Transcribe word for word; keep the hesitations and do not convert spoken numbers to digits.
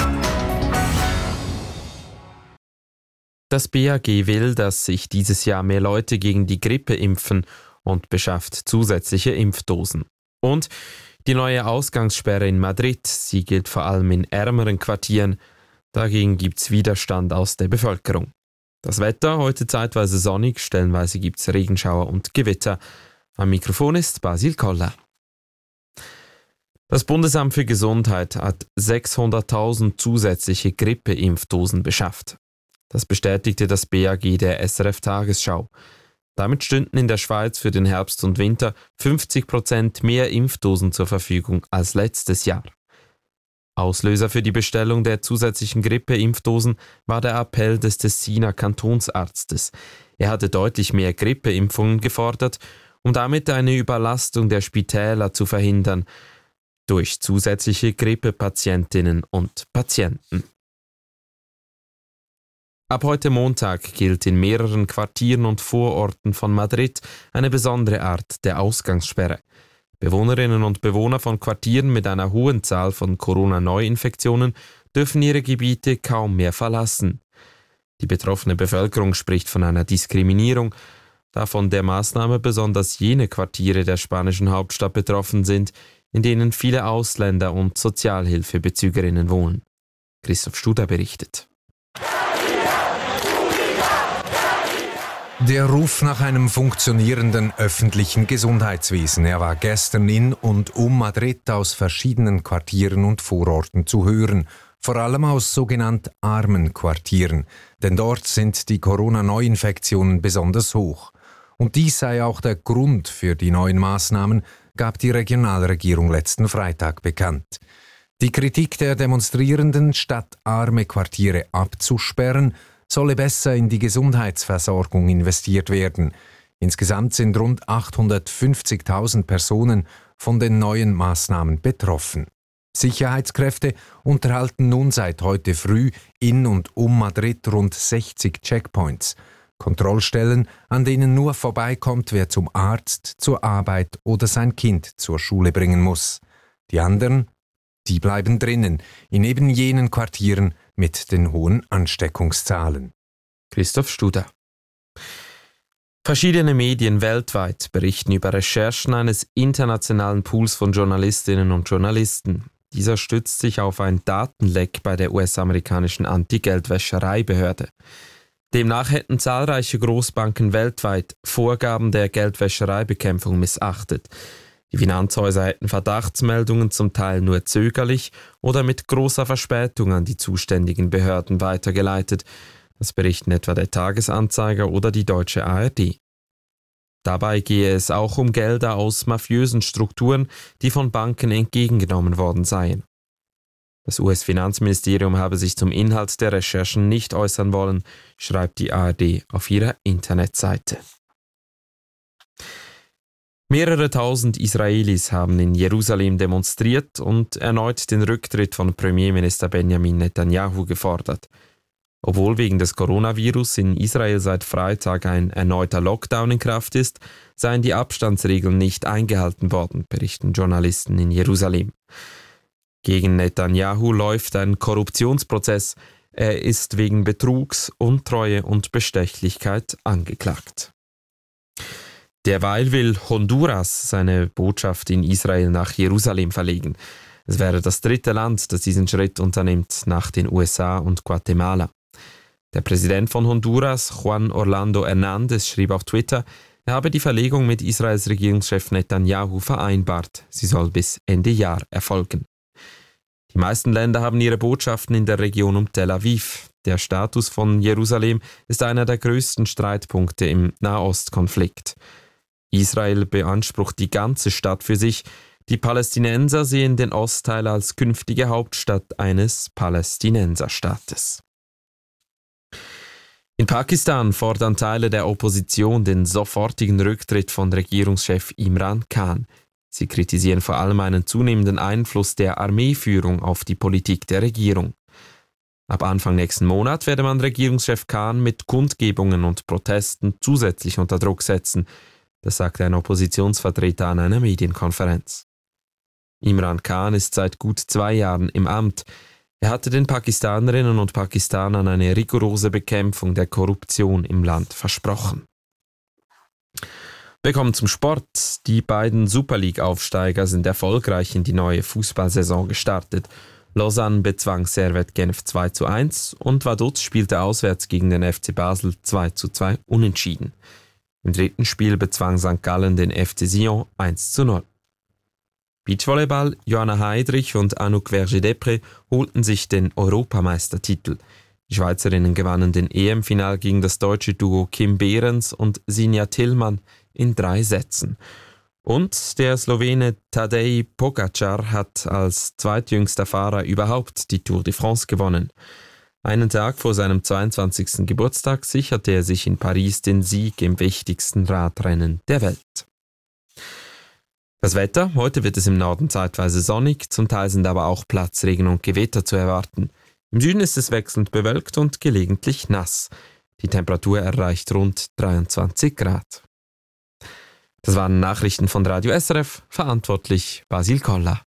Das B A G will, dass sich dieses Jahr mehr Leute gegen die Grippe impfen und beschafft zusätzliche Impfdosen. Und die neue Ausgangssperre in Madrid, sie gilt vor allem in ärmeren Quartieren. Dagegen gibt es Widerstand aus der Bevölkerung. Das Wetter, heute zeitweise sonnig, stellenweise gibt es Regenschauer und Gewitter. Am Mikrofon ist Basil Koller. Das Bundesamt für Gesundheit hat sechshunderttausend zusätzliche Grippeimpfdosen beschafft. Das bestätigte das B A G der S R F Tagesschau. Damit stünden in der Schweiz für den Herbst und Winter fünfzig Prozent mehr Impfdosen zur Verfügung als letztes Jahr. Auslöser für die Bestellung der zusätzlichen Grippeimpfdosen war der Appell des Tessiner Kantonsarztes. Er hatte deutlich mehr Grippeimpfungen gefordert, um damit eine Überlastung der Spitäler zu verhindern durch zusätzliche Grippepatientinnen und Patienten. Ab heute Montag gilt in mehreren Quartieren und Vororten von Madrid eine besondere Art der Ausgangssperre. Bewohnerinnen und Bewohner von Quartieren mit einer hohen Zahl von Corona-Neuinfektionen dürfen ihre Gebiete kaum mehr verlassen. Die betroffene Bevölkerung spricht von einer Diskriminierung, da von der Maßnahme besonders jene Quartiere der spanischen Hauptstadt betroffen sind, in denen viele Ausländer und Sozialhilfebezügerinnen wohnen. Christoph Studer berichtet. Der Ruf nach einem funktionierenden öffentlichen Gesundheitswesen, er war gestern in und um Madrid aus verschiedenen Quartieren und Vororten zu hören, vor allem aus sogenannt armen Quartieren, denn dort sind die Corona-Neuinfektionen besonders hoch. Und dies sei auch der Grund für die neuen Maßnahmen, gab die Regionalregierung letzten Freitag bekannt. Die Kritik der Demonstrierenden, statt arme Quartiere abzusperren, solle besser in die Gesundheitsversorgung investiert werden. Insgesamt sind rund achthundertfünfzigtausend Personen von den neuen Maßnahmen betroffen. Sicherheitskräfte unterhalten nun seit heute früh in und um Madrid rund sechzig Checkpoints. Kontrollstellen, an denen nur vorbeikommt, wer zum Arzt, zur Arbeit oder sein Kind zur Schule bringen muss. Die anderen, die bleiben drinnen, in eben jenen Quartieren mit den hohen Ansteckungszahlen. Christoph Studer. Verschiedene Medien weltweit berichten über Recherchen eines internationalen Pools von Journalistinnen und Journalisten. Dieser stützt sich auf ein Datenleck bei der U S-amerikanischen Anti-Geldwäschereibehörde. Demnach hätten zahlreiche Großbanken weltweit Vorgaben der Geldwäschereibekämpfung missachtet. Die Finanzhäuser hätten Verdachtsmeldungen zum Teil nur zögerlich oder mit großer Verspätung an die zuständigen Behörden weitergeleitet. Das berichten etwa der Tagesanzeiger oder die deutsche A R D. Dabei gehe es auch um Gelder aus mafiösen Strukturen, die von Banken entgegengenommen worden seien. Das U S-Finanzministerium habe sich zum Inhalt der Recherchen nicht äußern wollen, schreibt die A R D auf ihrer Internetseite. Mehrere tausend Israelis haben in Jerusalem demonstriert und erneut den Rücktritt von Premierminister Benjamin Netanyahu gefordert. Obwohl wegen des Coronavirus in Israel seit Freitag ein erneuter Lockdown in Kraft ist, seien die Abstandsregeln nicht eingehalten worden, berichten Journalisten in Jerusalem. Gegen Netanyahu läuft ein Korruptionsprozess. Er ist wegen Betrugs, Untreue und Bestechlichkeit angeklagt. Derweil will Honduras seine Botschaft in Israel nach Jerusalem verlegen. Es wäre das dritte Land, das diesen Schritt unternimmt, nach den U S A und Guatemala. Der Präsident von Honduras, Juan Orlando Hernández, schrieb auf Twitter, er habe die Verlegung mit Israels Regierungschef Netanyahu vereinbart. Sie soll bis Ende Jahr erfolgen. Die meisten Länder haben ihre Botschaften in der Region um Tel Aviv. Der Status von Jerusalem ist einer der größten Streitpunkte im Nahostkonflikt. Israel beansprucht die ganze Stadt für sich. Die Palästinenser sehen den Ostteil als künftige Hauptstadt eines Palästinenserstaates. In Pakistan fordern Teile der Opposition den sofortigen Rücktritt von Regierungschef Imran Khan. Sie kritisieren vor allem einen zunehmenden Einfluss der Armeeführung auf die Politik der Regierung. Ab Anfang nächsten Monat werde man Regierungschef Khan mit Kundgebungen und Protesten zusätzlich unter Druck setzen. Das sagte ein Oppositionsvertreter an einer Medienkonferenz. Imran Khan ist seit gut zwei Jahren im Amt. Er hatte den Pakistanerinnen und Pakistanern eine rigorose Bekämpfung der Korruption im Land versprochen. Wir kommen zum Sport. Die beiden Super League-Aufsteiger sind erfolgreich in die neue Fußballsaison gestartet. Lausanne bezwang Servette Genf zwei zu eins und Vaduz spielte auswärts gegen den F C Basel zwei zu zwei unentschieden. Im dritten Spiel bezwang Sankt Gallen den F C Sion eins zu null. Beachvolleyball, Johanna Heidrich und Anouk Verger-Depré holten sich den Europameistertitel. Die Schweizerinnen gewannen den E M-Final gegen das deutsche Duo Kim Behrens und Sinja Tillmann in drei Sätzen. Und der Slowene Tadej Pogačar hat als zweitjüngster Fahrer überhaupt die Tour de France gewonnen. Einen Tag vor seinem zweiundzwanzigsten Geburtstag sicherte er sich in Paris den Sieg im wichtigsten Radrennen der Welt. Das Wetter: Heute wird es im Norden zeitweise sonnig, zum Teil sind aber auch Platzregen und Gewitter zu erwarten. Im Süden ist es wechselnd bewölkt und gelegentlich nass. Die Temperatur erreicht rund dreiundzwanzig Grad. Das waren Nachrichten von Radio S R F, verantwortlich Basil Koller.